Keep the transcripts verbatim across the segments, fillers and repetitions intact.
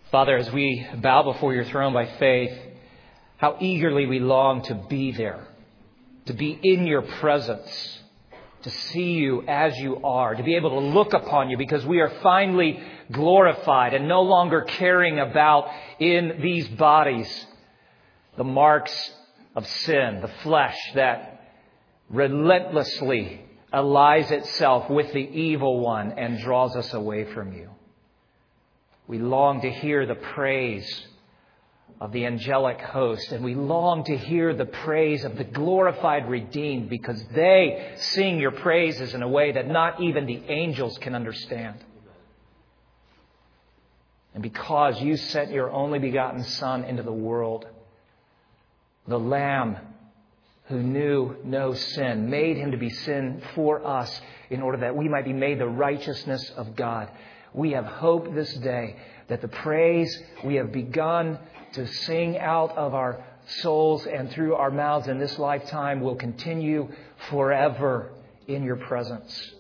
Father, as we bow before your throne by faith, how eagerly we long to be there, to be in your presence, to see you as you are, to be able to look upon you because we are finally glorified and no longer carrying about in these bodies the marks of sin, the flesh that relentlessly allies itself with the evil one and draws us away from you. We long to hear the praise of the angelic host, and we long to hear the praise of the glorified redeemed because they sing your praises in a way that not even the angels can understand. And because you sent your only begotten Son into the world, the Lamb who knew no sin, made him to be sin for us in order that we might be made the righteousness of God. We have hope this day that the praise we have begun to sing out of our souls and through our mouths in this lifetime will continue forever in your presence.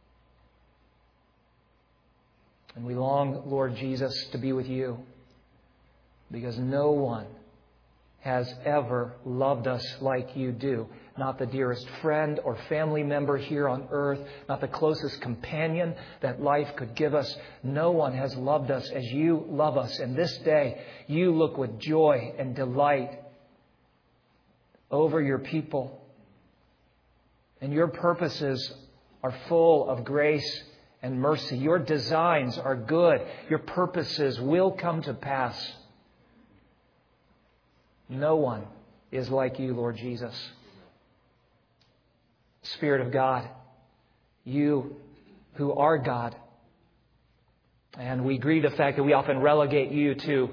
And we long, Lord Jesus, to be with you because no one has ever loved us like you do. Not the dearest friend or family member here on earth, not the closest companion that life could give us. No one has loved us as you love us. And this day, you look with joy and delight over your people. And your purposes are full of grace and mercy. Your designs are good. Your purposes will come to pass. No one is like you, Lord Jesus. Spirit of God, you who are God. And we grieve the fact that we often relegate you to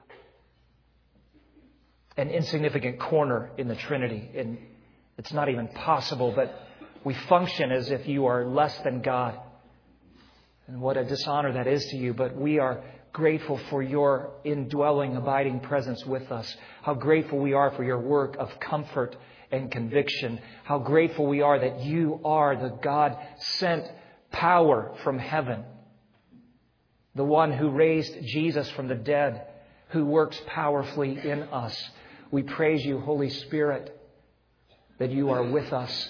an insignificant corner in the Trinity. And it's not even possible, but we function as if you are less than God. And what a dishonor that is to you. But we are grateful for your indwelling, abiding presence with us. How grateful we are for your work of comfort and conviction. How grateful we are that you are the God-sent power from heaven. The one who raised Jesus from the dead, who works powerfully in us. We praise you, Holy Spirit, that you are with us.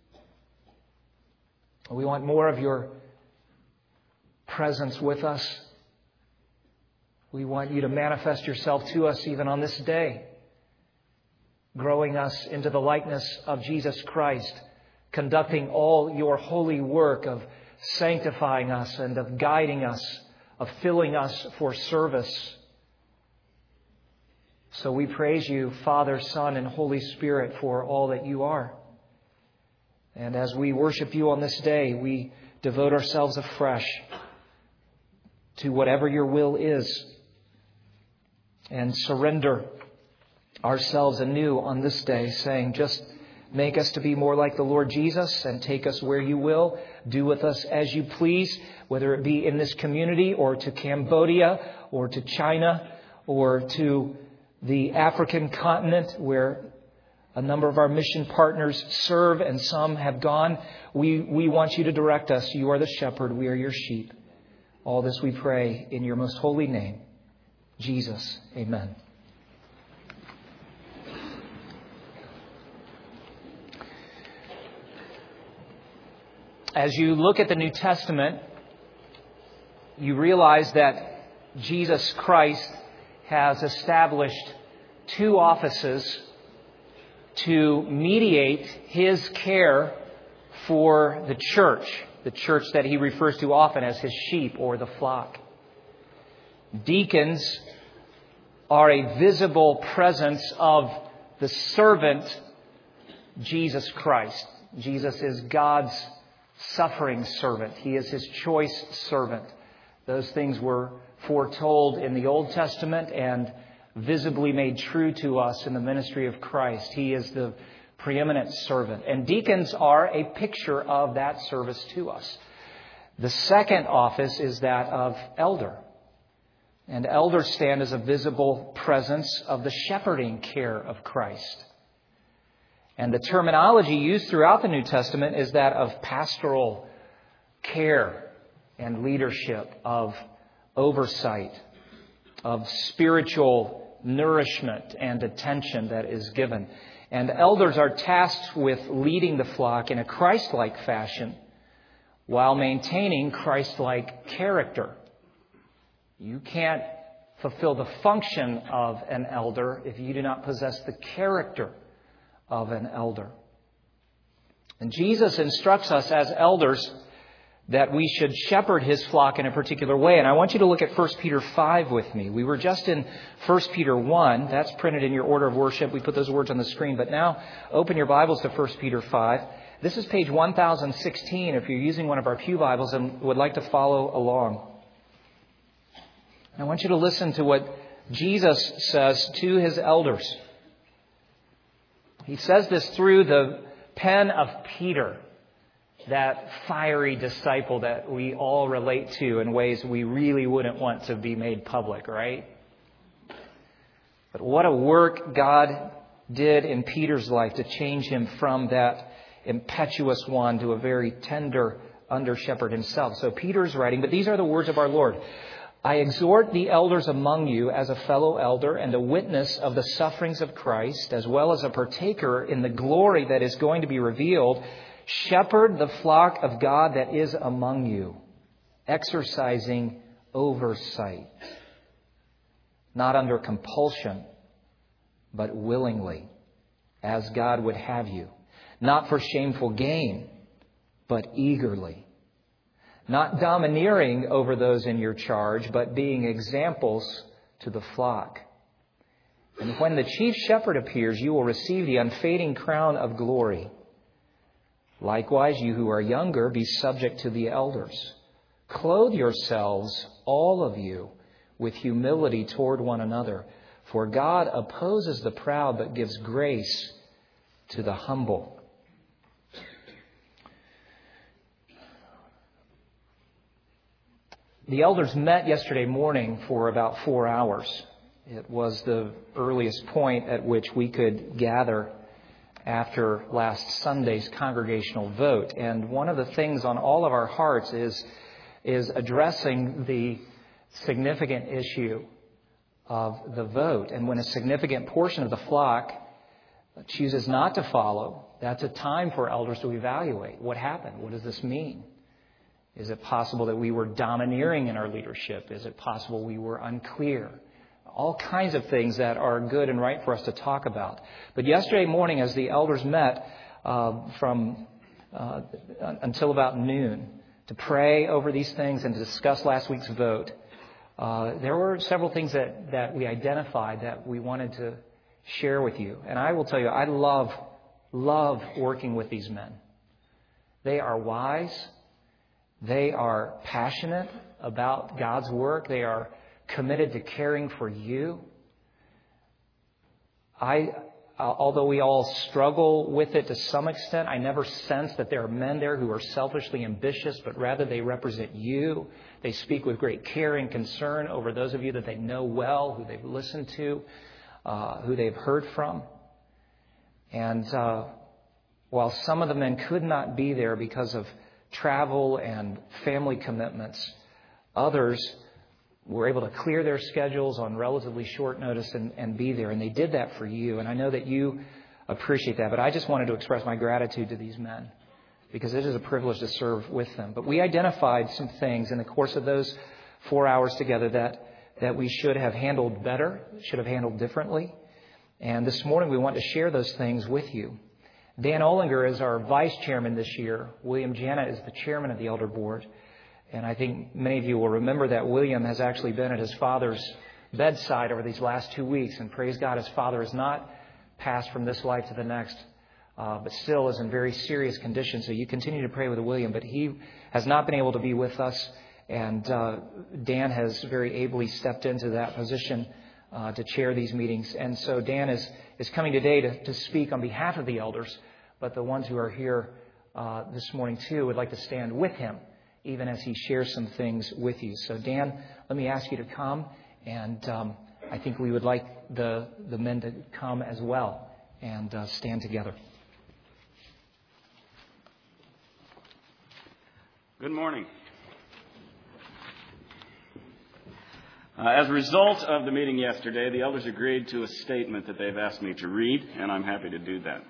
We want more of your presence with us. We want you to manifest yourself to us even on this day, growing us into the likeness of Jesus Christ, conducting all your holy work of sanctifying us and of guiding us, of filling us for service. So we praise you, Father, Son, and Holy Spirit, for all that you are. And as we worship you on this day, we devote ourselves afresh to whatever your will is and surrender ourselves anew on this day, saying, just make us to be more like the Lord Jesus and take us where you will. Do with us as you please, whether it be in this community or to Cambodia or to China or to the African continent where a number of our mission partners serve and some have gone. We, we want you to direct us. You are the shepherd. We are your sheep. All this we pray in your most holy name, Jesus. Amen. As you look at the New Testament, you realize that Jesus Christ has established two offices to mediate his care for the church, the church that he refers to often as his sheep or the flock. Deacons are a visible presence of the servant, Jesus Christ. Jesus is God's suffering servant. He is his choice servant. Those things were foretold in the Old Testament and visibly made true to us in the ministry of Christ. He is the preeminent servant. And deacons are a picture of that service to us. The second office is that of elder. And elders stand as a visible presence of the shepherding care of Christ. And the terminology used throughout the New Testament is that of pastoral care and leadership, of oversight, of spiritual nourishment and attention that is given. And elders are tasked with leading the flock in a Christ-like fashion while maintaining Christ-like character. You can't fulfill the function of an elder if you do not possess the character of an elder. And Jesus instructs us as elders that we should shepherd His flock in a particular way. And I want you to look at First Peter five with me. We were just in First Peter one. That's printed in your order of worship. We put those words on the screen. But now open your Bibles to First Peter five. This is page one thousand sixteen if you're using one of our pew Bibles and would like to follow along. I want you to listen to what Jesus says to His elders. He says this through the pen of Peter, that fiery disciple that we all relate to in ways we really wouldn't want to be made public, right? But what a work God did in Peter's life to change him from that impetuous one to a very tender under-shepherd himself. So Peter's writing, but these are the words of our Lord. I exhort the elders among you as a fellow elder and a witness of the sufferings of Christ, as well as a partaker in the glory that is going to be revealed. Shepherd the flock of God that is among you, exercising oversight, not under compulsion, but willingly, as God would have you, not for shameful gain, but eagerly, not domineering over those in your charge, but being examples to the flock. And when the chief shepherd appears, you will receive the unfading crown of glory. Likewise, you who are younger, be subject to the elders. Clothe yourselves, all of you, with humility toward one another. For God opposes the proud, but gives grace to the humble. The elders met yesterday morning for about four hours. It was the earliest point at which we could gather after last Sunday's congregational vote. And one of the things on all of our hearts is, is addressing the significant issue of the vote. And when a significant portion of the flock chooses not to follow, that's a time for elders to evaluate what happened. What does this mean? Is it possible that we were domineering in our leadership? Is it possible we were unclear? All kinds of things that are good and right for us to talk about. But yesterday morning, as the elders met uh, from uh, until about noon to pray over these things and to discuss last week's vote, uh, there were several things that, that we identified that we wanted to share with you. And I will tell you, I love, love working with these men. They are wise. They are passionate about God's work. They are committed to caring for you. I, uh, although we all struggle with it to some extent, I never sense that there are men there who are selfishly ambitious, but rather they represent you. They speak with great care and concern over those of you that they know well, who they've listened to, uh, who they've heard from. And uh, while some of the men could not be there because of travel and family commitments, others were able to clear their schedules on relatively short notice and, and be there. And they did that for you. And I know that you appreciate that. But I just wanted to express my gratitude to these men because it is a privilege to serve with them. But we identified some things in the course of those four hours together that, that we should have handled better, should have handled differently. And this morning we want to share those things with you. Dan Olinger is our vice chairman this year. William Jana is the chairman of the elder board. And I think many of you will remember that William has actually been at his father's bedside over these last two weeks. And praise God, his father has not passed from this life to the next, uh, but still is in very serious condition. So you continue to pray with William. But he has not been able to be with us. And uh, Dan has very ably stepped into that position uh, to chair these meetings. And so Dan is, is coming today to, to speak on behalf of the elders. But the ones who are here uh, this morning, too, would like to stand with him, even as he shares some things with you. So, Dan, let me ask you to come. And um, I think we would like the, the men to come as well and uh, stand together. Good morning. Uh, as a result of the meeting yesterday, the elders agreed to a statement that they've asked me to read, and I'm happy to do that.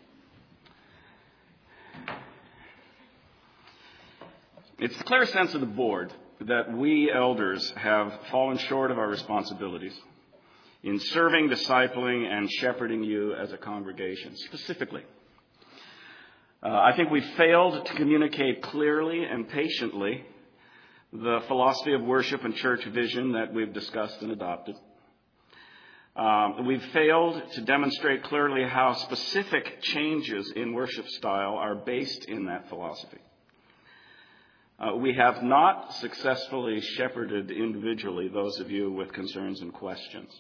It's the clear sense of the board that we elders have fallen short of our responsibilities in serving, discipling, and shepherding you as a congregation, specifically. Uh, I think we failed to communicate clearly and patiently the philosophy of worship and church vision that we've discussed and adopted. Um, we've failed to demonstrate clearly how specific changes in worship style are based in that philosophy. Uh, we have not successfully shepherded individually those of you with concerns and questions.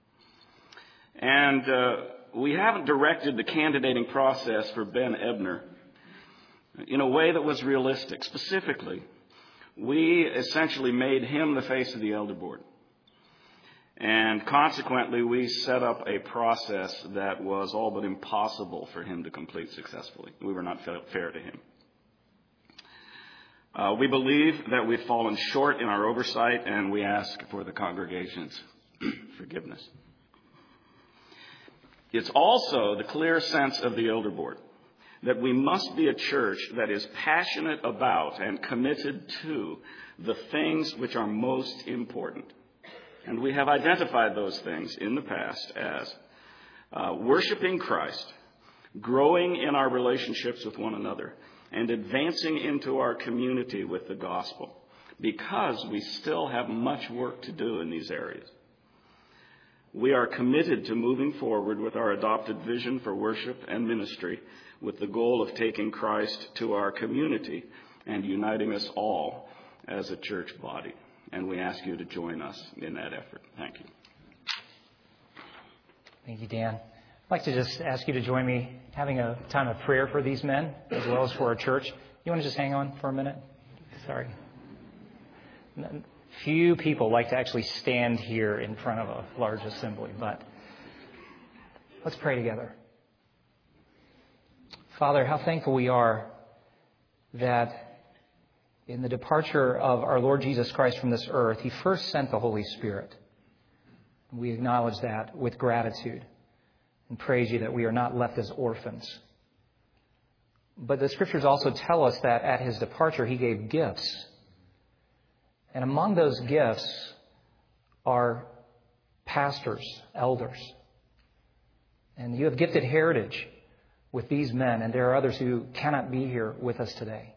And uh, we haven't directed the candidating process for Ben Ebner in a way that was realistic. Specifically, we essentially made him the face of the elder board. And consequently, we set up a process that was all but impossible for him to complete successfully. We were not fair to him. Uh, we believe that we've fallen short in our oversight, and we ask for the congregation's forgiveness. It's also the clear sense of the elder board that we must be a church that is passionate about and committed to the things which are most important. And we have identified those things in the past as uh, worshiping Christ, growing in our relationships with one another, and advancing into our community with the gospel, because we still have much work to do in these areas. We are committed to moving forward with our adopted vision for worship and ministry with the goal of taking Christ to our community and uniting us all as a church body. And we ask you to join us in that effort. Thank you. Thank you, Dan. I'd like to just ask you to join me having a time of prayer for these men as well as for our church. You want to just hang on for a minute? Sorry. Few people like to actually stand here in front of a large assembly, but let's pray together. Father, how thankful we are that in the departure of our Lord Jesus Christ from this earth, He first sent the Holy Spirit. We acknowledge that with gratitude and praise You that we are not left as orphans. But the Scriptures also tell us that at His departure, He gave gifts. And among those gifts are pastors, elders. And You have gifted heritage with these men, and there are others who cannot be here with us today.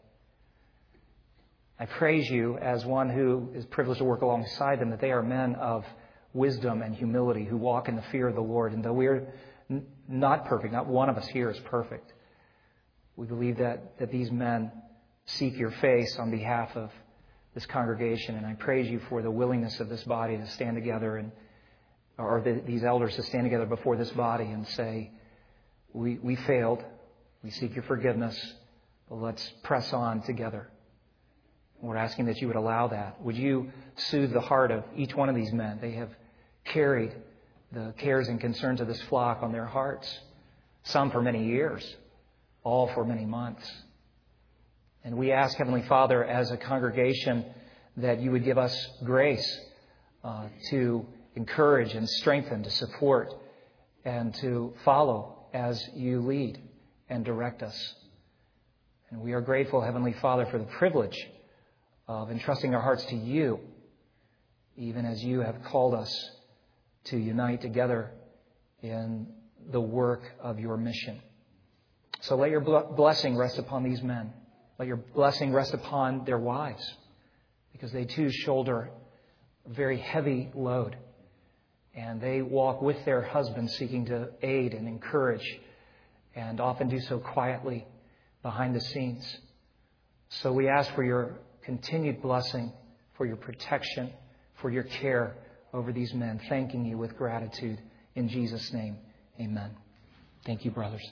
I praise You as one who is privileged to work alongside them, that they are men of wisdom and humility who walk in the fear of the Lord. And though we are n- not perfect, not one of us here is perfect, we believe that, that these men seek Your face on behalf of this congregation. And I praise You for the willingness of this body to stand together, and or the, these elders to stand together before this body and say, we, we failed. We seek Your forgiveness, but let's press on together. We're asking that You would allow that. Would You soothe the heart of each one of these men? They have carried the cares and concerns of this flock on their hearts, some for many years, all for many months. And we ask, Heavenly Father, as a congregation, that You would give us grace uh, to encourage and strengthen, to support, and to follow as You lead and direct us. And we are grateful, Heavenly Father, for the privilege of entrusting our hearts to You, even as You have called us to unite together in the work of Your mission. So let Your blessing rest upon these men. Let Your blessing rest upon their wives, because they too shoulder a very heavy load. And they walk with their husbands seeking to aid and encourage, and often do so quietly behind the scenes. So we ask for Your continued blessing, for Your protection, for Your care over these men, thanking You with gratitude. In Jesus' name, amen. Thank you, brothers.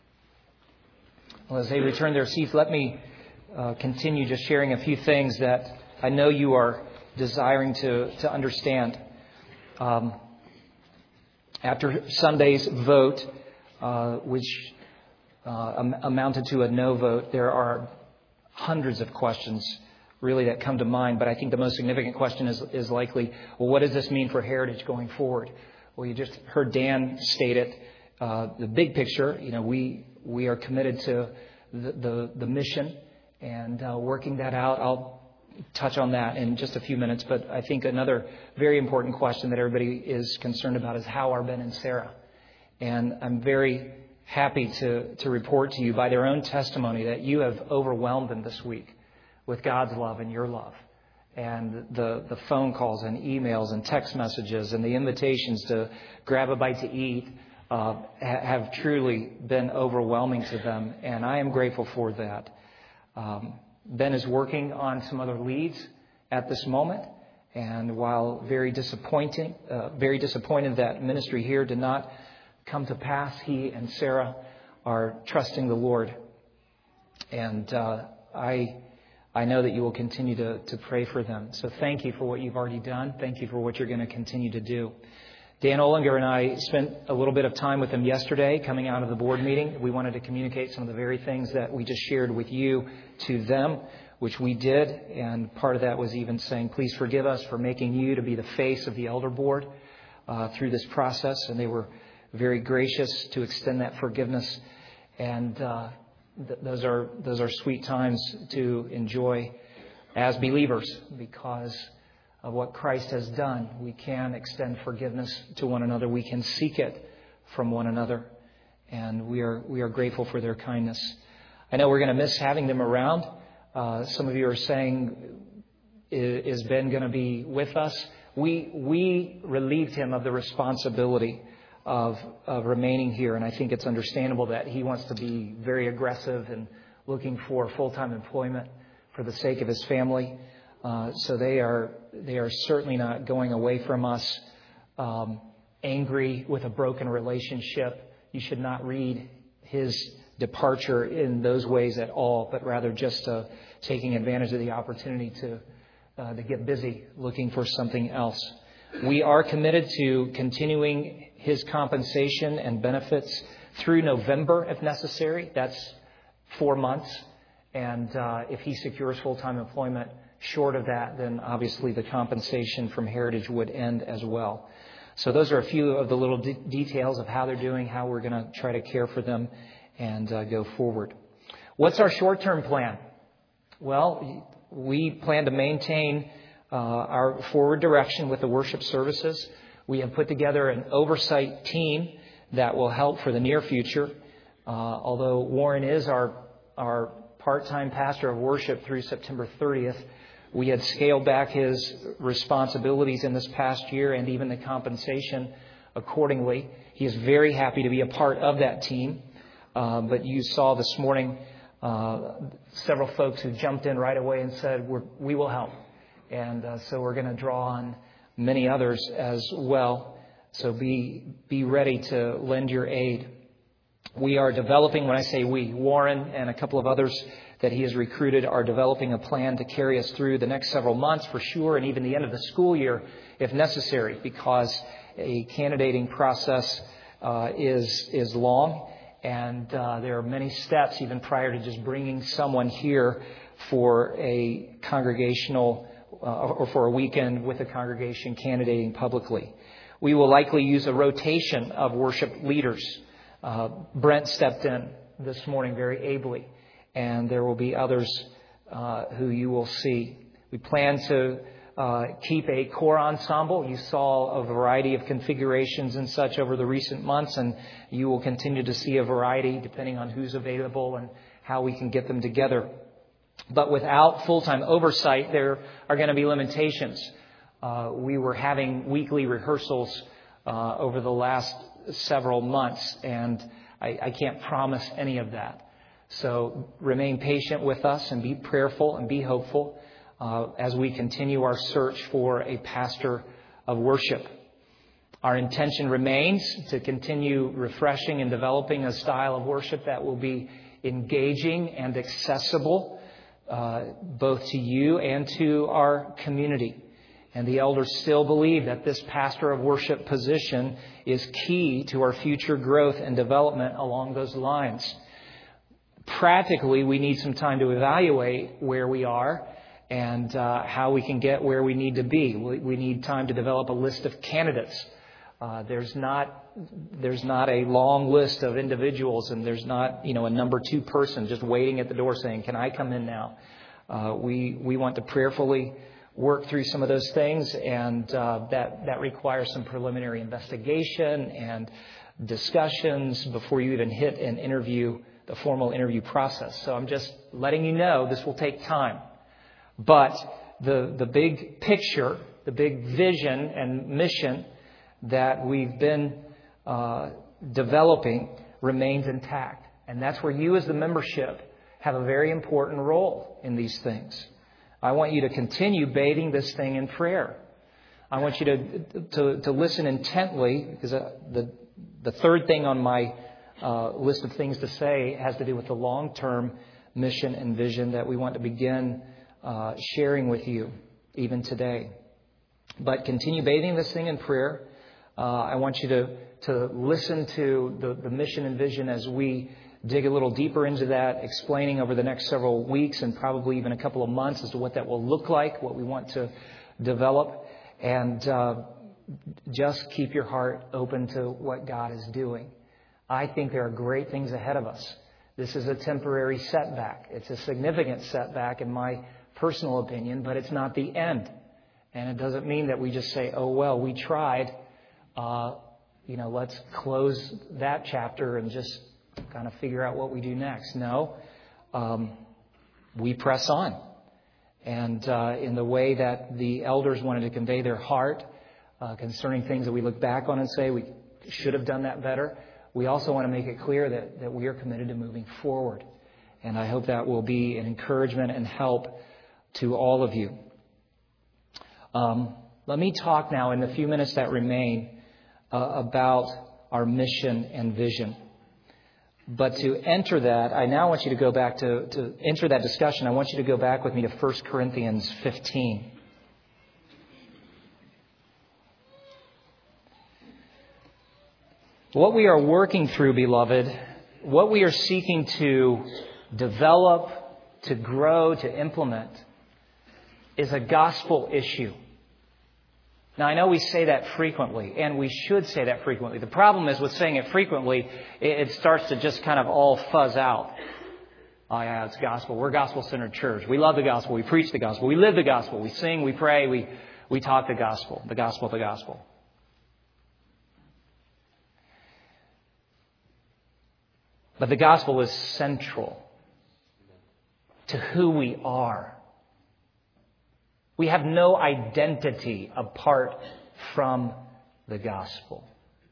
Well, as they return their seats, let me uh, continue just sharing a few things that I know you are desiring to, to understand. Um, after Sunday's vote, uh, which uh, am- amounted to a no vote, there are hundreds of questions really that come to mind. But I think the most significant question is, is likely, well, what does this mean for Heritage going forward? Well, you just heard Dan state it. Uh, the big picture, you know, we we are committed to the, the, the mission and uh, working that out. I'll touch on that in just a few minutes. But I think another very important question that everybody is concerned about is how are Ben and Sarah? And I'm very happy to, to report to you by their own testimony that you have overwhelmed them this week with God's love and your love. And the, the phone calls and emails and text messages and the invitations to grab a bite to eat uh, ha- have truly been overwhelming to them. And I am grateful for that. Um, Ben is working on some other leads at this moment. And while very disappointing, uh, very disappointed that ministry here did not come to pass, he and Sarah are trusting the Lord. And uh, I I know that you will continue to, to pray for them. So thank you for what you've already done. Thank you for what you're going to continue to do. Dan Olinger and I spent a little bit of time with him yesterday coming out of the board meeting. We wanted to communicate some of the very things that we just shared with you to them, which we did. And part of that was even saying, please forgive us for making you to be the face of the elder board uh, through this process. And they were very gracious to extend that forgiveness. And uh, th- those are those are sweet times to enjoy as believers because of what Christ has done. We can extend forgiveness to one another. We can seek it from one another. And we are we are grateful for their kindness. I know we're going to miss having them around. Uh, some of you are saying, is Ben going to be with us? We we relieved him of the responsibility of, of remaining here. And I think it's understandable that he wants to be very aggressive and looking for full-time employment for the sake of his family. Uh, so they are they are certainly not going away from us um, angry with a broken relationship. You should not read his departure in those ways at all, but rather just uh, taking advantage of the opportunity to uh, to get busy looking for something else. We are committed to continuing his compensation and benefits through November if necessary. That's four months. And uh, if he secures full-time employment short of that, then obviously the compensation from Heritage would end as well. So those are a few of the little de- details of how they're doing, how we're going to try to care for them and uh, go forward. What's our short-term plan? Well, we plan to maintain uh, our forward direction with the worship services. We have put together an oversight team that will help for the near future. Uh, although Warren is our our part-time pastor of worship through September thirtieth, we had scaled back his responsibilities in this past year and even the compensation accordingly. He is very happy to be a part of that team. Uh, but you saw this morning uh, several folks who jumped in right away and said, We're, we will help. And uh, so we're going to draw on many others as well. So be be ready to lend your aid. We are developing, when I say we, Warren and a couple of others that he has recruited are developing a plan to carry us through the next several months for sure, and even the end of the school year if necessary, because a candidating process uh, is is long, and uh, there are many steps even prior to just bringing someone here for a congregational uh, or for a weekend with a congregation candidating publicly. We will likely use a rotation of worship leaders. Uh, Brent stepped in this morning very ably, and there will be others uh, who you will see. We plan to uh, keep a core ensemble. You saw a variety of configurations and such over the recent months, and you will continue to see a variety depending on who's available and how we can get them together. But without full-time oversight, there are going to be limitations. Uh, we were having weekly rehearsals uh, over the last several months, and I, I can't promise any of that. So remain patient with us and be prayerful and be hopeful uh, as we continue our search for a pastor of worship. Our intention remains to continue refreshing and developing a style of worship that will be engaging and accessible uh, both to you and to our community. And the elders still believe that this pastor of worship position is key to our future growth and development along those lines. Practically, we need some time to evaluate where we are and uh, how we can get where we need to be. We, we need time to develop a list of candidates. Uh, there's not there's not a long list of individuals, and there's not, you know, a number two person just waiting at the door saying, "Can I come in now?" Uh, we we want to prayerfully work through some of those things, and uh, that that requires some preliminary investigation and discussions before you even hit an interview, the formal interview process. So I'm just letting you know this will take time, but the the big picture, the big vision and mission that we've been uh, developing remains intact. And that's where you as the membership have a very important role in these things. I want you to continue bathing this thing in prayer. I want you to to, to listen intently, because uh, the, the third thing on my uh, list of things to say has to do with the long-term mission and vision that we want to begin uh, sharing with you even today. But continue bathing this thing in prayer. Uh, I want you to, to listen to the, the mission and vision as we dig a little deeper into that, explaining over the next several weeks and probably even a couple of months as to what that will look like, what we want to develop. And uh, just keep your heart open to what God is doing. I think there are great things ahead of us. This is a temporary setback. It's a significant setback in my personal opinion, but it's not the end. And it doesn't mean that we just say, oh, well, we tried. Uh, you know, let's close that chapter and just kind of figure out what we do next. No, um, we press on. And uh, in the way that the elders wanted to convey their heart uh, concerning things that we look back on and say we should have done that better, we also want to make it clear that, that we are committed to moving forward. And I hope that will be an encouragement and help to all of you. Um, let me talk now in the few minutes that remain Uh, about our mission and vision. But to enter that, I now want you to go back to, to enter that discussion. I want you to go back with me to First Corinthians fifteen. What we are working through, beloved, what we are seeking to develop, to grow, to implement, is a gospel issue. Now, I know we say that frequently, and we should say that frequently. The problem is with saying it frequently, it starts to just kind of all fuzz out. Oh, yeah, it's gospel. We're a gospel-centered church. We love the gospel. We preach the gospel. We live the gospel. We sing, we pray, we, we talk the gospel, the gospel, the gospel. But the gospel is central to who we are. We have no identity apart from the gospel.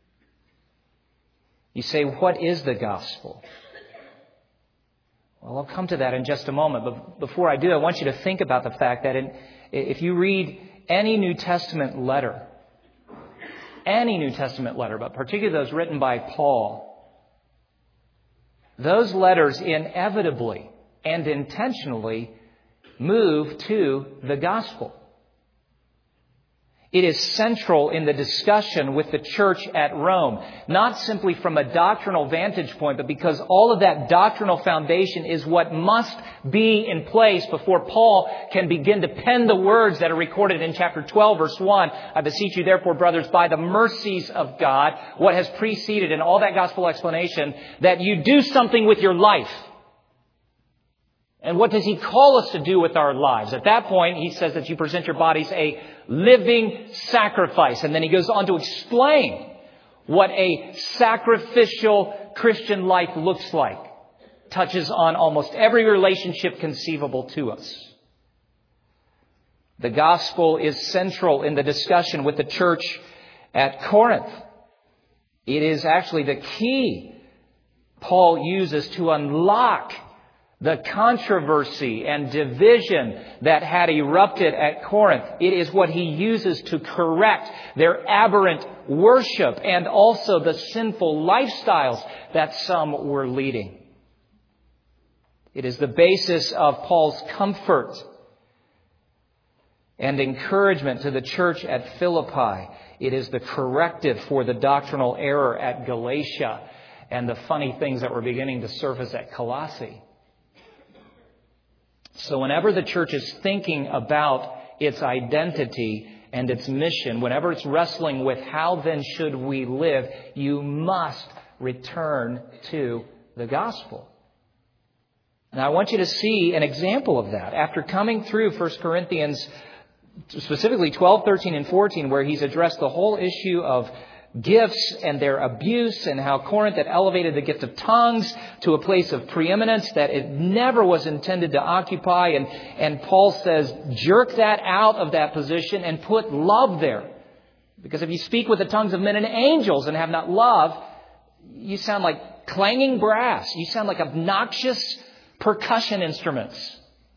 You say, what is the gospel? Well, I'll come to that in just a moment. But before I do, I want you to think about the fact that in, if you read any New Testament letter, any New Testament letter, but particularly those written by Paul, those letters inevitably and intentionally move to the gospel. It is central in the discussion with the church at Rome, not simply from a doctrinal vantage point, but because all of that doctrinal foundation is what must be in place before Paul can begin to pen the words that are recorded in chapter twelve, verse one. I beseech you, therefore, brothers, by the mercies of God, what has preceded in all that gospel explanation, that you do something with your life. And what does he call us to do with our lives? At that point, he says that you present your bodies a living sacrifice. And then he goes on to explain what a sacrificial Christian life looks like. Touches on almost every relationship conceivable to us. The gospel is central in the discussion with the church at Corinth. It is actually the key Paul uses to unlock the controversy and division that had erupted at Corinth. It is what he uses to correct their aberrant worship and also the sinful lifestyles that some were leading. It is the basis of Paul's comfort and encouragement to the church at Philippi. It is the corrective for the doctrinal error at Galatia and the funny things that were beginning to surface at Colossae. So whenever the church is thinking about its identity and its mission, whenever it's wrestling with how then should we live, you must return to the gospel. Now, I want you to see an example of that. After coming through First Corinthians, specifically twelve, thirteen, and fourteen, where he's addressed the whole issue of gifts and their abuse and how Corinth had elevated the gift of tongues to a place of preeminence that it never was intended to occupy. And, and Paul says, jerk that out of that position and put love there. Because if you speak with the tongues of men and angels and have not love, you sound like clanging brass. You sound like obnoxious percussion instruments.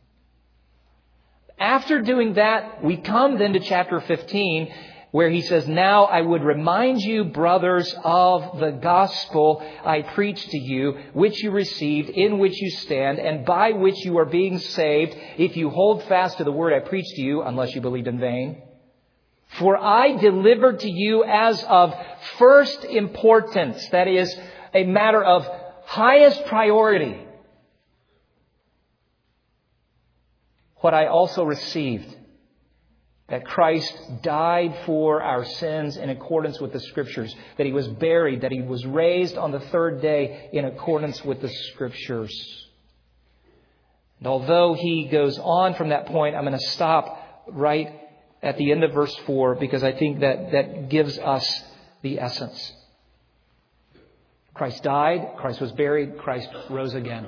After doing that, we come then to chapter fifteen, where he says, now I would remind you, brothers, of the gospel I preached to you, which you received, in which you stand, and by which you are being saved, if you hold fast to the word I preached to you, unless you believed in vain. For I delivered to you as of first importance, that is, a matter of highest priority, what I also received, that Christ died for our sins in accordance with the Scriptures, that He was buried, that He was raised on the third day in accordance with the Scriptures. And although he goes on from that point, I'm going to stop right at the end of verse four, because I think that that gives us the essence. Christ died, Christ was buried, Christ rose again.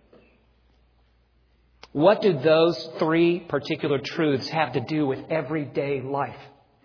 What do those three particular truths have to do with everyday life?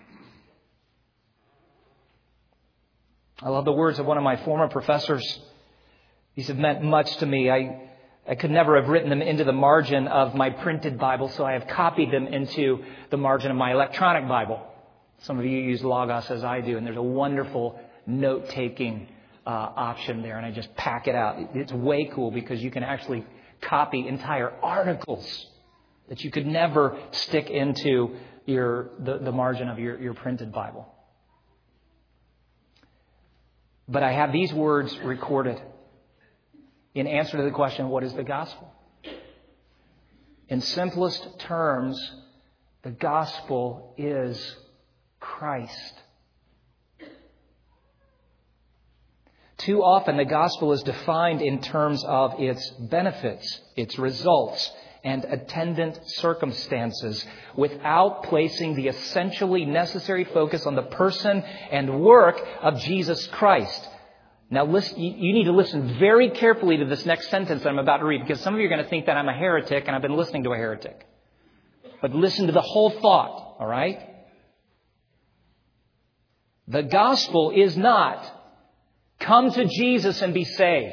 I love the words of one of my former professors. These have meant much to me. I, I could never have written them into the margin of my printed Bible, so I have copied them into the margin of my electronic Bible. Some of you use Logos as I do, and there's a wonderful note-taking uh, option there, and I just pack it out. It's way cool because you can actually copy entire articles that you could never stick into your the, the margin of your, your printed Bible. But I have these words recorded in answer to the question, what is the gospel? In simplest terms, the gospel is Christ. Too often, the gospel is defined in terms of its benefits, its results, and attendant circumstances, without placing the essentially necessary focus on the person and work of Jesus Christ. Now, listen, you need to listen very carefully to this next sentence that I'm about to read, because some of you are going to think that I'm a heretic, and I've been listening to a heretic. But listen to the whole thought, all right? The gospel is not come to Jesus and be saved.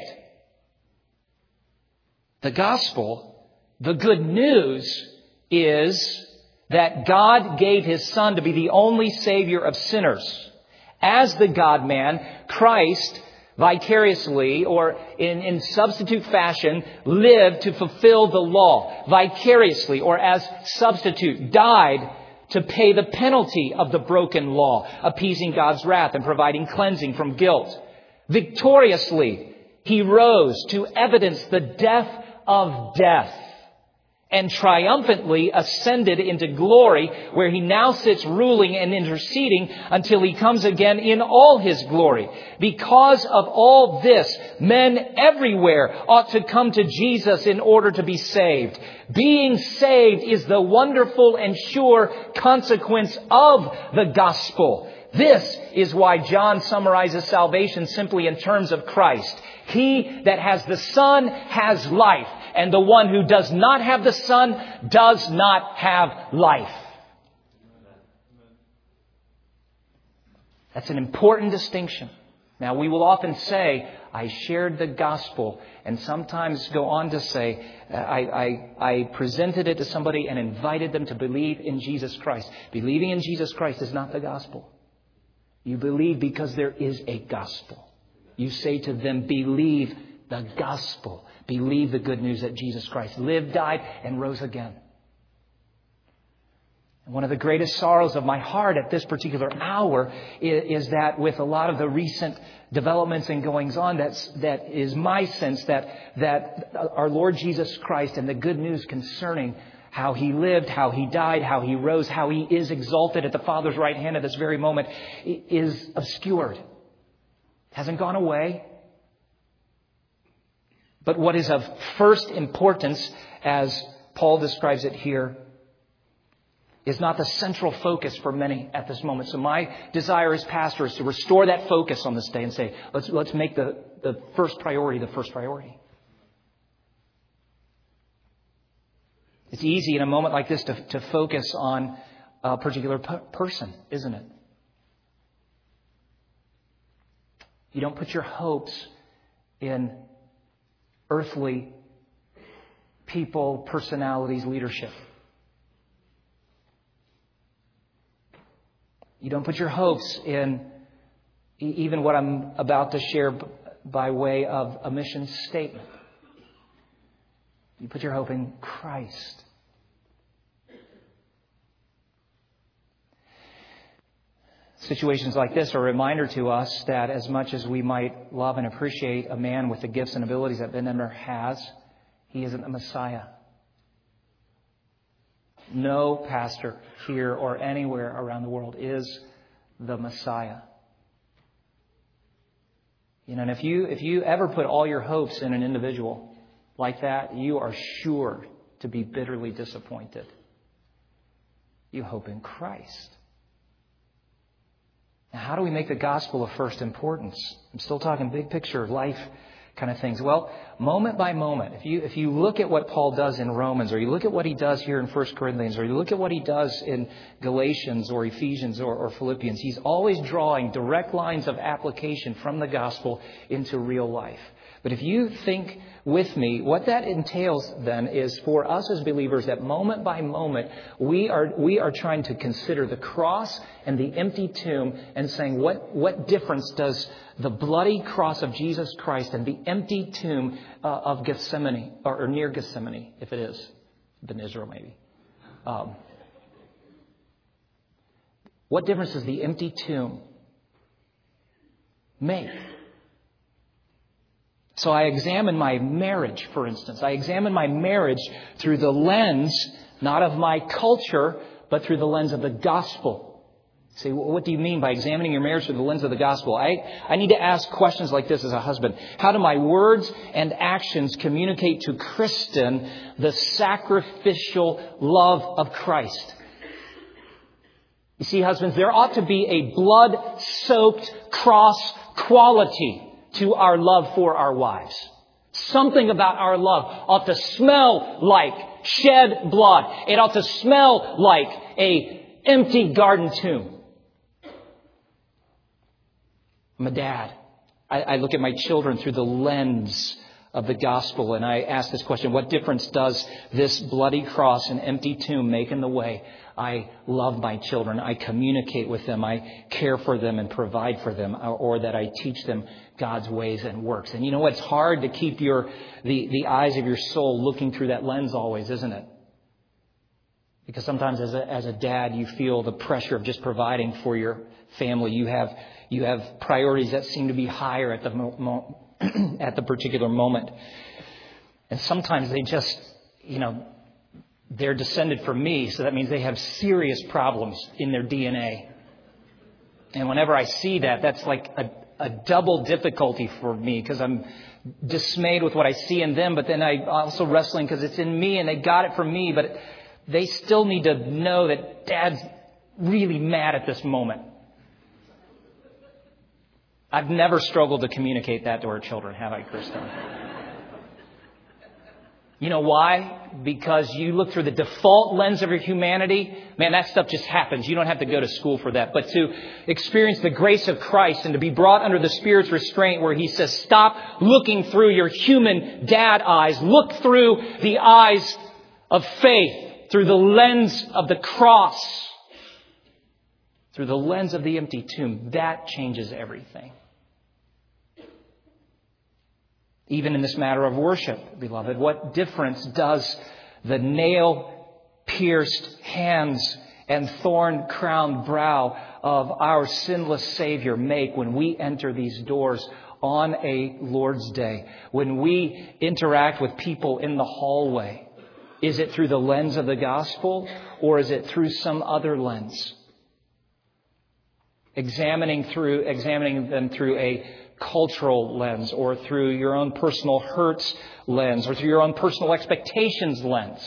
The gospel, the good news, is that God gave His Son to be the only Savior of sinners. As the God-man, Christ vicariously, or in, in substitute fashion, lived to fulfill the law. Vicariously, or as substitute, died to pay the penalty of the broken law, appeasing God's wrath and providing cleansing from guilt. Victoriously, He rose to evidence the death of death, and triumphantly ascended into glory, where He now sits ruling and interceding until He comes again in all His glory. Because of all this, men everywhere ought to come to Jesus in order to be saved. Being saved is the wonderful and sure consequence of the gospel. This is why John summarizes salvation simply in terms of Christ. He that has the Son has life, and the one who does not have the Son does not have life. That's an important distinction. Now, we will often say, I shared the gospel, and sometimes go on to say, I, I, I presented it to somebody and invited them to believe in Jesus Christ. Believing in Jesus Christ is not the gospel. You believe because there is a gospel. You say to them, believe the gospel. Believe the good news that Jesus Christ lived, died, and rose again. One of the greatest sorrows of my heart at this particular hour is, is that with a lot of the recent developments and goings on, that's, that is my sense that, that our Lord Jesus Christ and the good news concerning how He lived, how He died, how He rose, how He is exalted at the Father's right hand at this very moment is obscured. It hasn't gone away. But what is of first importance, as Paul describes it here, is not the central focus for many at this moment. So my desire as pastor is to restore that focus on this day and say, let's let's make the, the first priority the first priority. It's easy in a moment like this to, to focus on a particular p- person, isn't it? You don't put your hopes in earthly people, personalities, leadership. You don't put your hopes in even what I'm about to share by way of a mission statement. You put your hope in Christ. Situations like this are a reminder to us that as much as we might love and appreciate a man with the gifts and abilities that Ben Emmer has, he isn't the Messiah. No pastor here or anywhere around the world is the Messiah. You know, and if you if you ever put all your hopes in an individual like that, you are sure to be bitterly disappointed. You hope in Christ. Now, how do we make the gospel of first importance? I'm still talking big picture life kind of things. Well, moment by moment, if you if you look at what Paul does in Romans, or you look at what he does here in First Corinthians, or you look at what he does in Galatians or Ephesians or, or Philippians, he's always drawing direct lines of application from the gospel into real life. But if you think with me, what that entails then is for us as believers that moment by moment, we are we are trying to consider the cross and the empty tomb and saying, what, what difference does the bloody cross of Jesus Christ and the empty tomb uh, of Gethsemane, or, or near Gethsemane, if it is, in Israel maybe. Um, what difference does the empty tomb make? So I examine my marriage, for instance. I examine my marriage through the lens, not of my culture, but through the lens of the gospel. See, what do you mean by examining your marriage through the lens of the gospel? I, I need to ask questions like this as a husband. How do my words and actions communicate to Kristen the sacrificial love of Christ? You see, husbands, there ought to be a blood-soaked cross quality to our love for our wives. Something about our love ought to smell like shed blood. It ought to smell like a empty garden tomb. I'm a dad. I, I look at my children through the lens of the gospel, and I ask this question: what difference does this bloody cross and empty tomb make in the way I love my children, I communicate with them, I care for them and provide for them, or, or that I teach them God's ways and works? And you know, it's hard to keep your the, the eyes of your soul looking through that lens always, isn't it? Because sometimes as a, as a dad, you feel the pressure of just providing for your family. You have you have priorities that seem to be higher at the mo- mo- at the particular moment. And sometimes they just, you know, they're descended from me, so that means they have serious problems in their D N A. And whenever I see that, that's like a, a double difficulty for me, because I'm dismayed with what I see in them, but then I'm also wrestling because it's in me and they got it from me, but they still need to know that Dad's really mad at this moment. I've never struggled to communicate that to our children, have I, Kristen? You know why? Because you look through the default lens of your humanity. Man, that stuff just happens. You don't have to go to school for that. But to experience the grace of Christ and to be brought under the Spirit's restraint, where He says, stop looking through your human dad eyes. Look through the eyes of faith, through the lens of the cross, through the lens of the empty tomb. That changes everything. Even in this matter of worship, beloved, what difference does the nail-pierced hands and thorn-crowned brow of our sinless Savior make when we enter these doors on a Lord's Day? When we interact with people in the hallway, is it through the lens of the gospel, or is it through some other lens? Examining through, examining them through a cultural lens, or through your own personal hurts lens, or through your own personal expectations lens.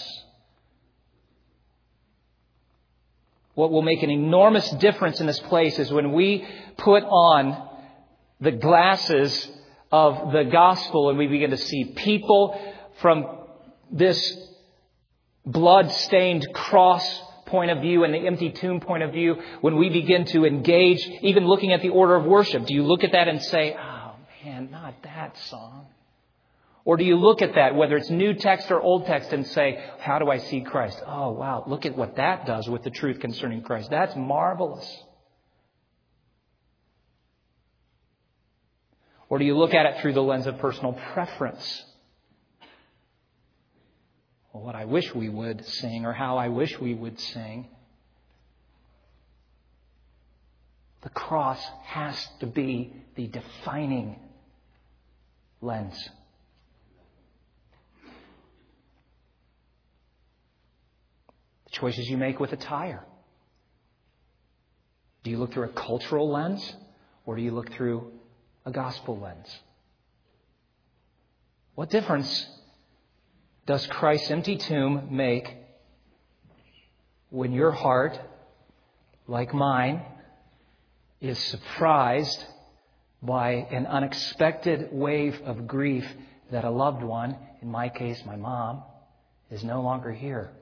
What will make an enormous difference in this place is when we put on the glasses of the gospel and we begin to see people from this blood-stained cross point of view and the empty tomb point of view. When we begin to engage, even looking at the order of worship, do you look at that and say, oh man, not that song? Or do you look at that, whether it's new text or old text, and say, how do I see Christ? Oh, wow, look at what that does with the truth concerning Christ. That's marvelous. Or do you look at it through the lens of personal preference? Well, what I wish we would sing, or how I wish we would sing. The cross has to be the defining lens. Choices you make with attire. Do you look through a cultural lens, or do you look through a gospel lens? What difference does Christ's empty tomb make when your heart, like mine, is surprised by an unexpected wave of grief that a loved one, in my case my mom, is no longer here?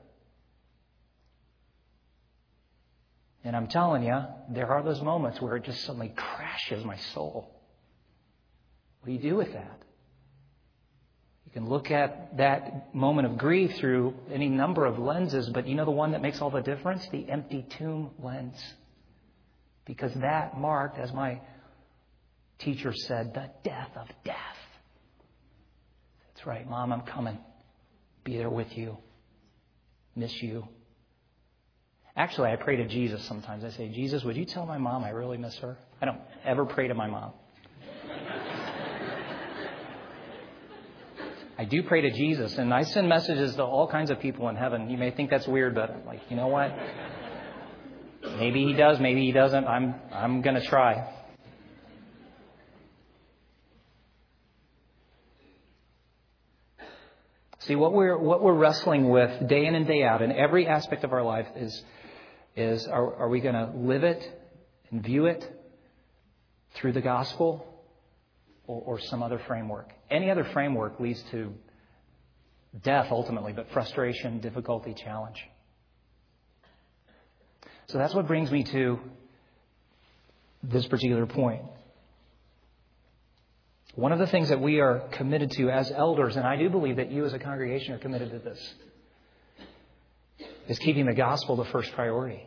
And I'm telling you, there are those moments where it just suddenly crashes my soul. What do you do with that? You can look at that moment of grief through any number of lenses, but you know the one that makes all the difference? The empty tomb lens. Because that marked, as my teacher said, the death of death. That's right, Mom, I'm coming. Be there with you. Miss you. Actually, I pray to Jesus sometimes. I say, Jesus, would you tell my mom I really miss her? I don't ever pray to my mom. I do pray to Jesus, and I send messages to all kinds of people in heaven. You may think that's weird, but I'm like, you know what? Maybe he does, maybe he doesn't. I'm I'm going to try. See, what we're what we're wrestling with day in and day out in every aspect of our life is is are, are we going to live it and view it through the gospel or, or some other framework? Any other framework leads to death ultimately, but frustration, difficulty, challenge. So that's what brings me to this particular point. One of the things that we are committed to as elders, and I do believe that you as a congregation are committed to this, is keeping the gospel the first priority.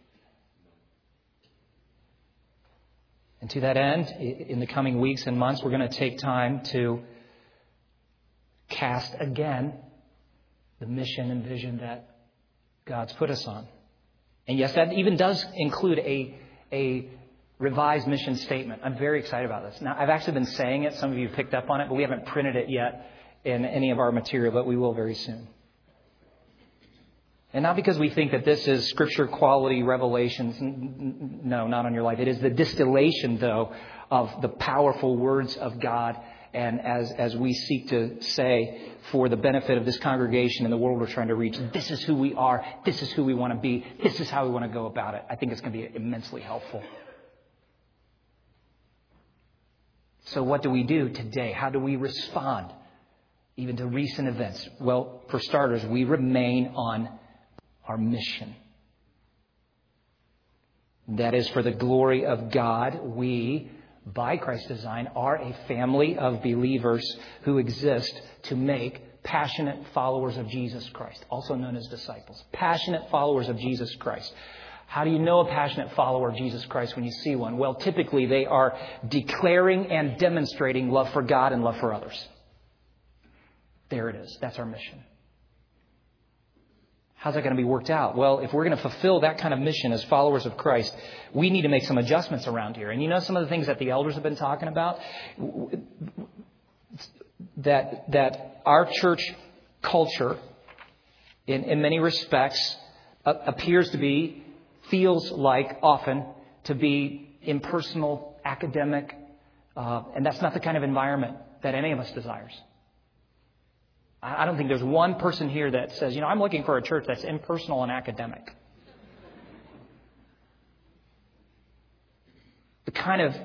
And to that end, in the coming weeks and months, we're going to take time to cast again the mission and vision that God's put us on. And yes, that even does include a, a revised mission statement. I'm very excited about this. Now, I've actually been saying it. Some of you picked up on it, but we haven't printed it yet in any of our material, but we will very soon. And not because we think that this is scripture quality revelations. No, not on your life. It is the distillation, though, of the powerful words of God. And as, as we seek to say, for the benefit of this congregation and the world we're trying to reach, this is who we are. This is who we want to be. This is how we want to go about it. I think it's going to be immensely helpful. So what do we do today? How do we respond even to recent events? Well, for starters, we remain on our mission. That is, for the glory of God, we, by Christ's design, are a family of believers who exist to make passionate followers of Jesus Christ, also known as disciples. Passionate followers of Jesus Christ. How do you know a passionate follower of Jesus Christ when you see one? Well, typically they are declaring and demonstrating love for God and love for others. There it is. That's our mission. How's that going to be worked out? Well, if we're going to fulfill that kind of mission as followers of Christ, we need to make some adjustments around here. And you know some of the things that the elders have been talking about? That that our church culture, in, in many respects, uh, appears to be, feels like often to be impersonal, academic, uh, and that's not the kind of environment that any of us desires. I don't think there's one person here that says, you know, I'm looking for a church that's impersonal and academic. The kind of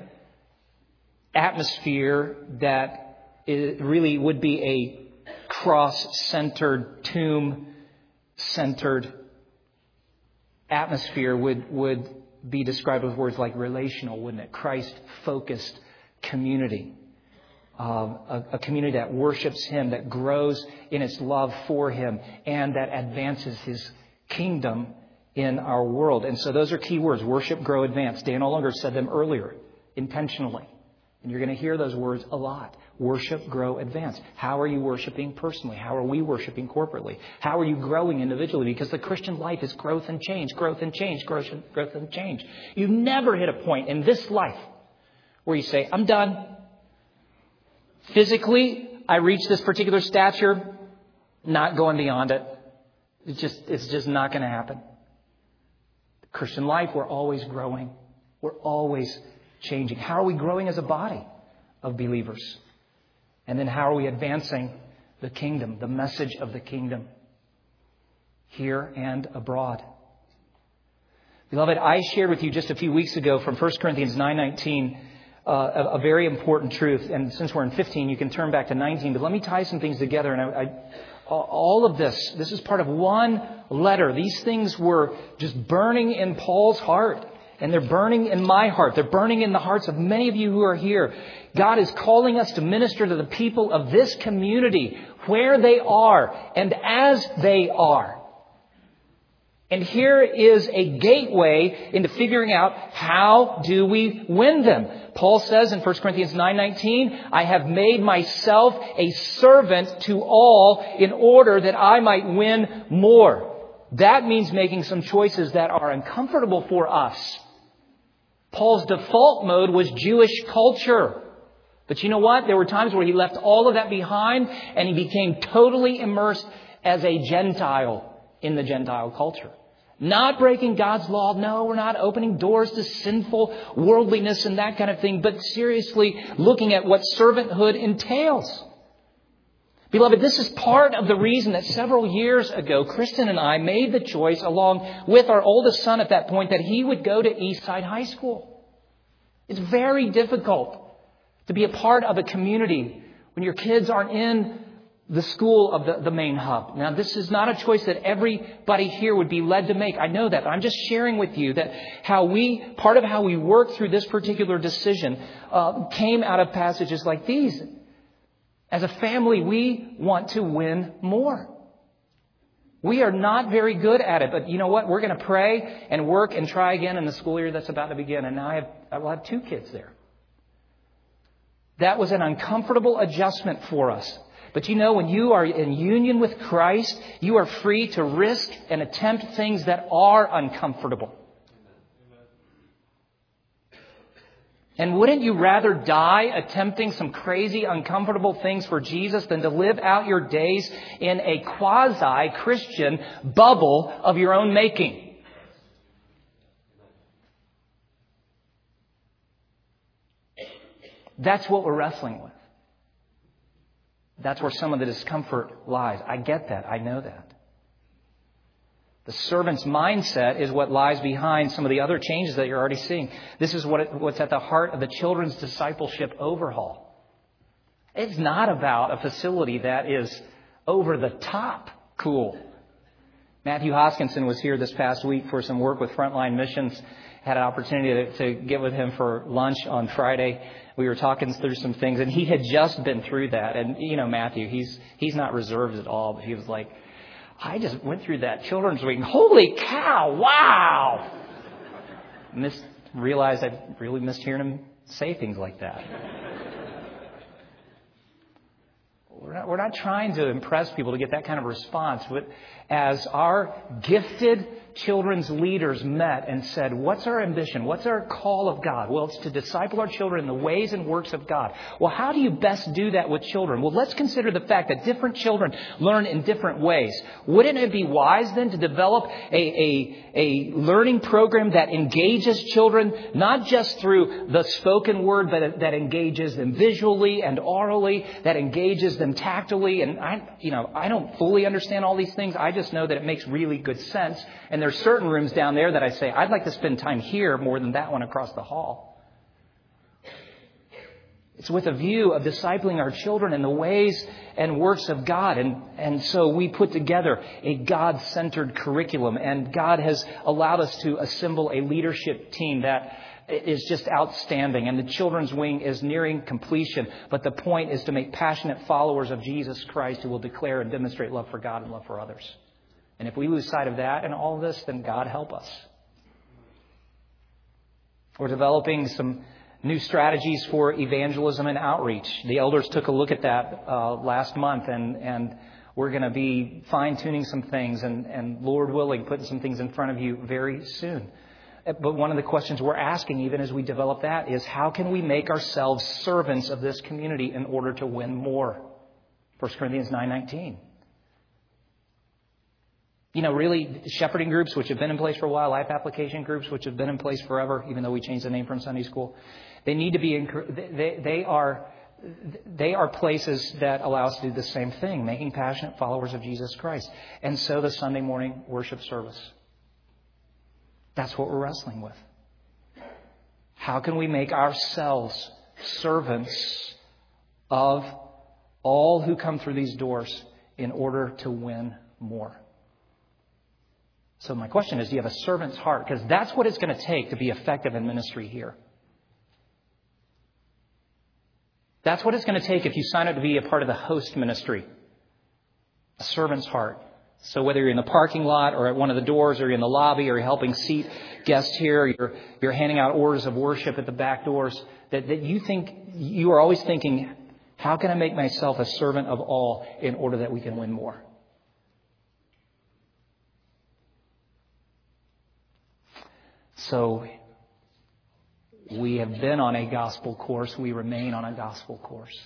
atmosphere that it really would be a cross-centered, tomb-centered atmosphere would, would be described with words like relational, wouldn't it? Christ-focused community. Um, a, a community that worships Him, that grows in its love for Him, and that advances His kingdom in our world. And so those are key words: worship, grow, advance. Dan Ollinger said them earlier, intentionally. And you're going to hear those words a lot. Worship, grow, advance. How are you worshiping personally? How are we worshiping corporately? How are you growing individually? Because the Christian life is growth and change, growth and change, growth and, growth and change. You've never hit a point in this life where you say, I'm done. Physically, I reached this particular stature, not going beyond it. It's just, it's just not going to happen. The Christian life, we're always growing. We're always changing. How are we growing as a body of believers? And then how are we advancing the kingdom, the message of the kingdom here and abroad? Beloved, I shared with you just a few weeks ago from First Corinthians nine nineteen uh, a, a very important truth. And since we're in fifteen, you can turn back to nineteen. But let me tie some things together. And I, I, all of this, this is part of one letter. These things were just burning in Paul's heart. And they're burning in my heart. They're burning in the hearts of many of you who are here. God is calling us to minister to the people of this community where they are and as they are. And here is a gateway into figuring out how do we win them. Paul says in First Corinthians nine nineteen, I have made myself a servant to all in order that I might win more. That means making some choices that are uncomfortable for us. Paul's default mode was Jewish culture. But you know what? There were times where he left all of that behind and he became totally immersed as a Gentile in the Gentile culture. Not breaking God's law. No, we're not opening doors to sinful worldliness and that kind of thing. But seriously looking at what servanthood entails. Beloved, this is part of the reason that several years ago, Kristen and I made the choice, along with our oldest son at that point, that he would go to Eastside High School. It's very difficult to be a part of a community when your kids aren't in the school of the, the main hub. Now, this is not a choice that everybody here would be led to make. I know that. I'm just sharing with you that how we, part of how we worked through this particular decision uh, came out of passages like these. As a family, we want to win more. We are not very good at it, but you know what? We're going to pray and work and try again in the school year that's about to begin. And now I have, I will have two kids there. That was an uncomfortable adjustment for us. But you know, when you are in union with Christ, you are free to risk and attempt things that are uncomfortable. And wouldn't you rather die attempting some crazy, uncomfortable things for Jesus than to live out your days in a quasi-Christian bubble of your own making? That's what we're wrestling with. That's where some of the discomfort lies. I get that. I know that. The servant's mindset is what lies behind some of the other changes that you're already seeing. This is what it, what's at the heart of the children's discipleship overhaul. It's not about a facility that is over the top cool. Matthew Hoskinson was here this past week for some work with Frontline Missions. Had an opportunity to, to get with him for lunch on Friday. We were talking through some things, and he had just been through that. And, you know, Matthew, he's he's not reserved at all, but he was like, I just went through that children's week. Holy cow, wow. Missed, realized I really missed hearing him say things like that. We're not, we're not trying to impress people to get that kind of response. But as our gifted children's leaders met and said, what's our ambition? What's our call of God? Well, it's to disciple our children in the ways and works of God. Well, how do you best do that with children? Well, let's consider the fact that different children learn in different ways. Wouldn't it be wise then to develop a, a, a learning program that engages children, not just through the spoken word, but that engages them visually and orally, that engages them tactily? And I, you know, I don't fully understand all these things. I just know that it makes really good sense. And there's certain rooms down there that I say, I'd like to spend time here more than that one across the hall. It's with a view of discipling our children in the ways and works of God. And, and so we put together a God-centered curriculum. And God has allowed us to assemble a leadership team that is just outstanding. And the children's wing is nearing completion. But the point is to make passionate followers of Jesus Christ who will declare and demonstrate love for God and love for others. And if we lose sight of that and all of this, then God help us. We're developing some new strategies for evangelism and outreach. The elders took a look at that uh, last month, and, and we're going to be fine-tuning some things and, and, Lord willing, putting some things in front of you very soon. But one of the questions we're asking, even as we develop that, is how can we make ourselves servants of this community in order to win more? First Corinthians nine nineteen. You know, really, shepherding groups, which have been in place for a while, life application groups, which have been in place forever, even though we changed the name from Sunday school, they need to be, they, they are, they are places that allow us to do the same thing, making passionate followers of Jesus Christ. And so the Sunday morning worship service. That's what we're wrestling with. How can we make ourselves servants of all who come through these doors in order to win more? So my question is, do you have a servant's heart? Because that's what it's going to take to be effective in ministry here. That's what it's going to take if you sign up to be a part of the host ministry. A servant's heart. So whether you're in the parking lot or at one of the doors or you're in the lobby or you're helping seat guests here, or you're, you're handing out orders of worship at the back doors, that, that you think, you are always thinking, how can I make myself a servant of all in order that we can win more? So we have been on a gospel course. We remain on a gospel course.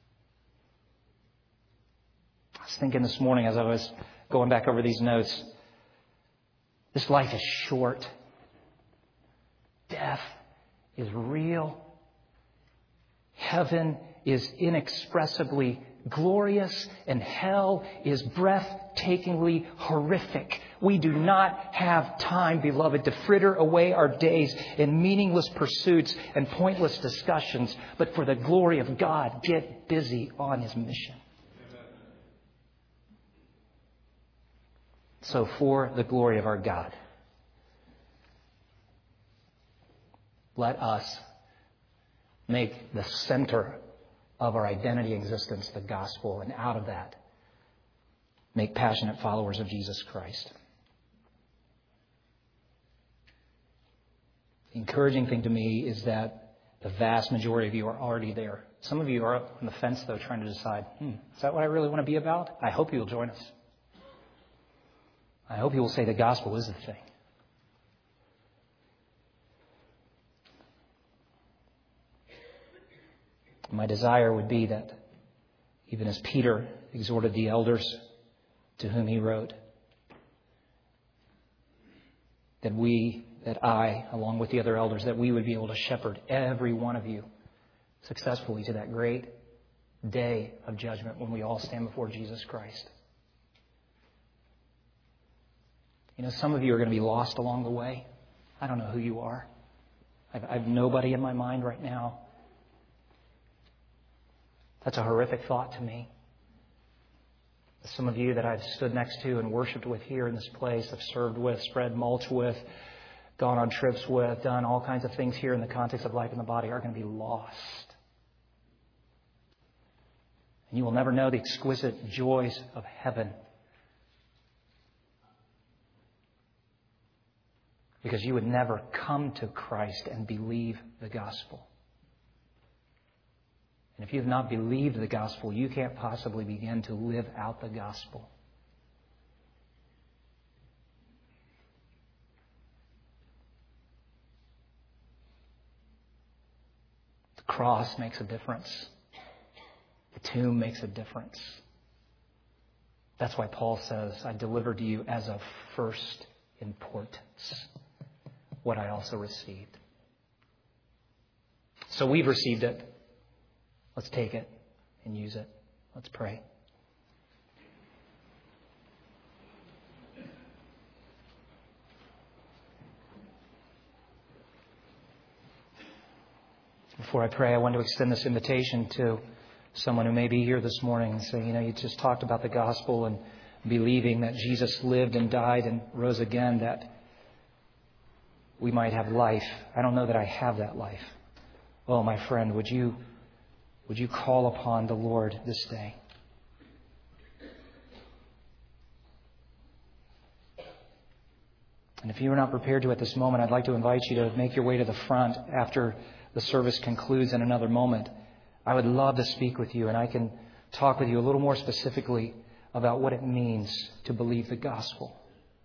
I was thinking this morning as I was going back over these notes, this life is short. Death is real. Heaven is inexpressibly glorious, and hell is breathtakingly horrific. We do not have time, beloved, to fritter away our days in meaningless pursuits and pointless discussions, but for the glory of God, get busy on His mission. So for the glory of our God, let us make the center of our identity existence the gospel, and out of that, make passionate followers of Jesus Christ. The encouraging thing to me is that the vast majority of you are already there. Some of you are on the fence, though, trying to decide, hmm, is that what I really want to be about? I hope you'll join us. I hope you will say the gospel is the thing. My desire would be that even as Peter exhorted the elders to whom he wrote, that we, that I, along with the other elders, that we would be able to shepherd every one of you successfully to that great day of judgment when we all stand before Jesus Christ. You know, some of you are going to be lost along the way. I don't know who you are. I've, I've nobody in my mind right now. That's a horrific thought to me. Some of you that I've stood next to and worshiped with here in this place, I've served with, spread mulch with, gone on trips with, done all kinds of things here in the context of life in the body are going to be lost. And you will never know the exquisite joys of heaven. Because you would never come to Christ and believe the gospel. And if you have not believed the gospel, you can't possibly begin to live out the gospel. The cross makes a difference. The tomb makes a difference. That's why Paul says, I delivered to you as of first importance what I also received. So we've received it. Let's take it and use it. Let's pray. Before I pray, I want to extend this invitation to someone who may be here this morning and say, you know, you just talked about the gospel and believing that Jesus lived and died and rose again, that we might have life. I don't know that I have that life. Oh, my friend, would you would you call upon the Lord this day? And if you are not prepared to at this moment, I'd like to invite you to make your way to the front after the service concludes in another moment. I would love to speak with you, and I can talk with you a little more specifically about what it means to believe the gospel.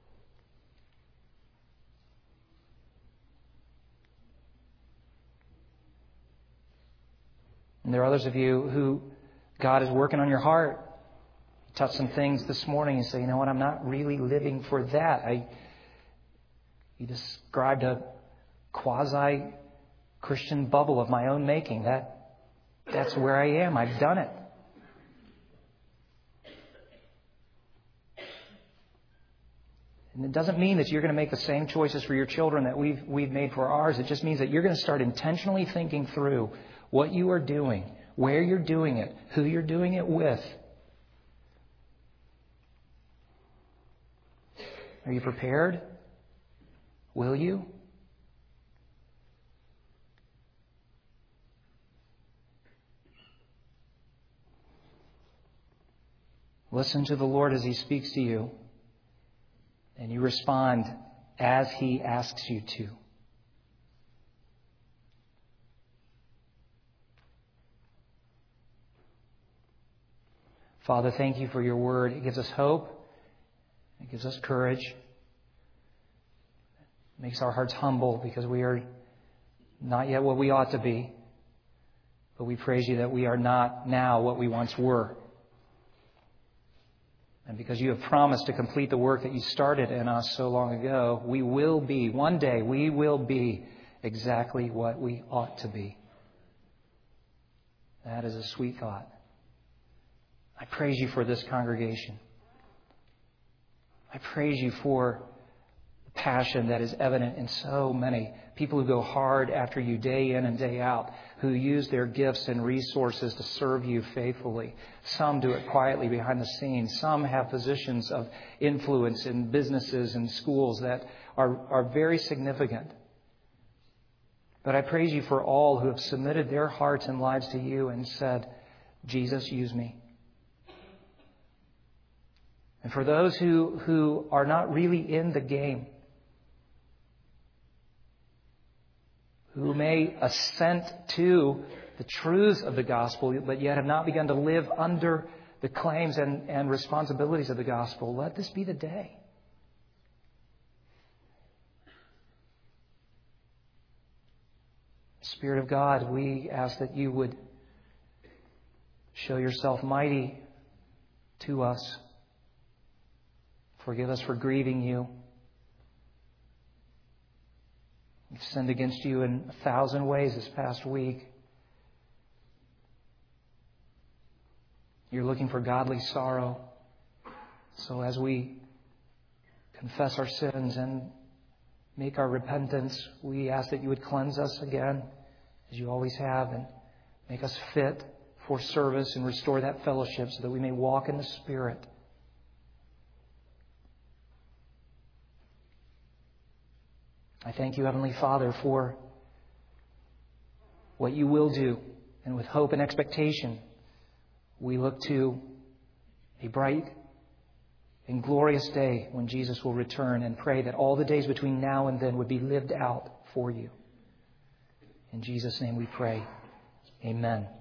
And there are others of you who God is working on your heart. You touch some things this morning and say, you know what, I'm not really living for that. I, you described a quasi-Christian bubble of my own making. That That's where I am. I've done it. And it doesn't mean that you're going to make the same choices for your children that we've we've made for ours. It just means that you're going to start intentionally thinking through what you are doing, where you're doing it, who you're doing it with. Are you prepared? Will you? Listen to the Lord as He speaks to you, and you respond as He asks you to. Father, thank you for your word. It gives us hope. It gives us courage. It makes our hearts humble because we are not yet what we ought to be. But we praise you that we are not now what we once were. And because you have promised to complete the work that you started in us so long ago, we will be, one day, we will be exactly what we ought to be. That is a sweet thought. I praise you for this congregation. I praise you for the passion that is evident in so many people who go hard after you day in and day out, who use their gifts and resources to serve you faithfully. Some do it quietly behind the scenes. Some have positions of influence in businesses and schools that are, are very significant. But I praise you for all who have submitted their hearts and lives to you and said, Jesus, use me. And for those who, who are not really in the game, who may assent to the truths of the gospel, but yet have not begun to live under the claims and, and responsibilities of the gospel, let this be the day. Spirit of God, we ask that you would show yourself mighty to us. Forgive us for grieving you. We've sinned against you in a thousand ways this past week. You're looking for godly sorrow. So as we confess our sins and make our repentance, we ask that you would cleanse us again, as you always have, and make us fit for service and restore that fellowship so that we may walk in the Spirit. I thank you, Heavenly Father, for what you will do. And with hope and expectation, we look to a bright and glorious day when Jesus will return, and pray that all the days between now and then would be lived out for you. In Jesus' name we pray. Amen.